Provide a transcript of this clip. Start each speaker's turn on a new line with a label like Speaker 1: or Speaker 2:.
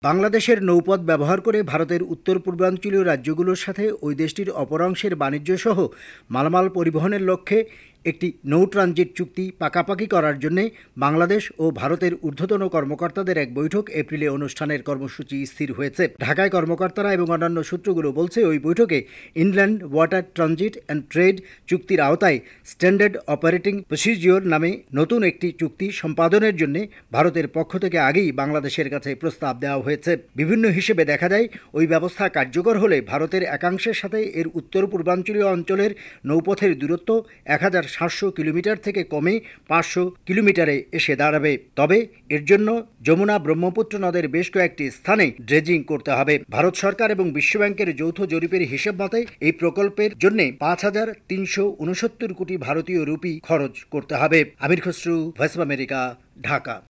Speaker 1: বাংলাদেশের নৌপথ ব্যবহার করে ভারতের উত্তর পূর্বাঞ্চলীয় রাজ্যগুলোর সাথে ওই দেশটির অপর অংশের বাণিজ্যসহ মালামাল পরিবহনের লক্ষ্যে একটি নৌ ট্রানজিট চুক্তি পাকাপাকি করার জন্য বাংলাদেশ ও ভারতের ঊর্ধ্বতন কর্মকর্তাদের এক বৈঠক এপ্রিলে অনুষ্ঠানের কর্মসূচি স্থির হয়েছে। ঢাকায় কর্মকর্তারা এবং অন্যান্য সূত্রগুলো বলছে, ওই বৈঠকে inland water transit and trade চুক্তির আওতায় স্ট্যান্ডার্ড অপারেটিং প্রসিজিওর নামে নতুন একটি চুক্তি সম্পাদনের জন্য ভারতের পক্ষ থেকে আগেই বাংলাদেশের কাছে প্রস্তাব দেওয়া হয়েছে। বিভিন্ন হিসেবে দেখা যায়, ওই ব্যবস্থা কার্যকর হলে ভারতের একাংশের সাথে এর উত্তর পূর্বাঞ্চলীয় অঞ্চলের নৌপথের দূরত্ব 1700 কিলোমিটার থেকে কমে 500 কিলোমিটারে এসে দাঁড়াবে। তবে এর জন্য যমুনা ব্রহ্মপুত্র নদের বেশ কয়েকটি স্থানে ড্রেজিং করতে হবে। ভারত সরকার এবং বিশ্বব্যাংকের যৌথ জরিপের হিসেব মতে এই প্রকল্পের জন্য 5369 কোটি ভারতীয় রুপি খরচ করতে হবে। Amir Khasru, voice of America, Dhaka.